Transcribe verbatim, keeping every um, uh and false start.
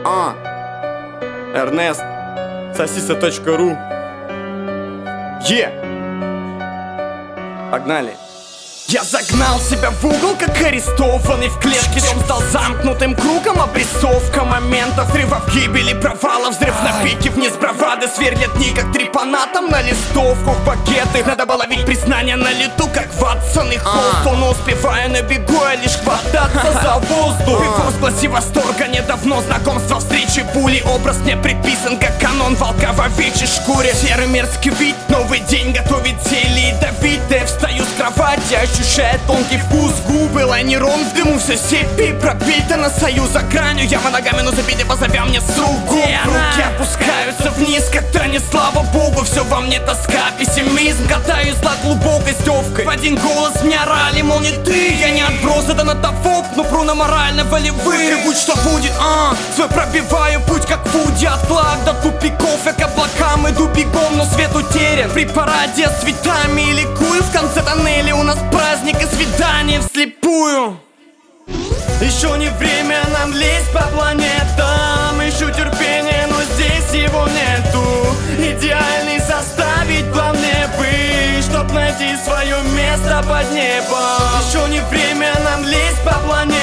А, Эрнест, сосиса точка ру. Е! Погнали! Я загнал себя в угол, как арестованный в клетке. Дом стал замкнутым кругом, обрисовка моментов, взрывов, гибели, провалов, взрыв на пике, вниз бравады, сверлят дни, как трепанатом на листовку в багеты. Надо было ловить признание на лету, как Ватсон и Холстон. Но успевая на бегу, я лишь хвататься за воздух. И в возгласе восторга недавно знакомство, встречи, пули. Образ мне приписан, как канон волка в овечьей шкуре. Серый мерзкий вид, новый день готовит зелье ядовитое. Встаю с кровати, ощущая тонкий вкус губы. Лайнерон в дыму, все сепи пропитано сою за гранью. Яма ногами, но забиты, позовя мне суку. Руки опускаются вниз, как танец, слава богу. Все во мне тоска, пессимизм. Катаюсь зла глубокой стёвкой. В один голос мне орали, мол, не ты. Я не отброс, это на того, но пру на морально-волевые. Будь что будет, а, свой пробиваю путь, как Вуди. От благ до тупиков, я к облакам иду бегом, но свет утерян. При параде с цветами и ликую. В конце тоннеля у нас праздник и свидание вслепую. Еще не время нам лезть по планетам. Ищу терпение, но здесь его нету. Идеальный составить план мне быть, чтоб найти свое место под небом. Еще не время нам лезть по планетам.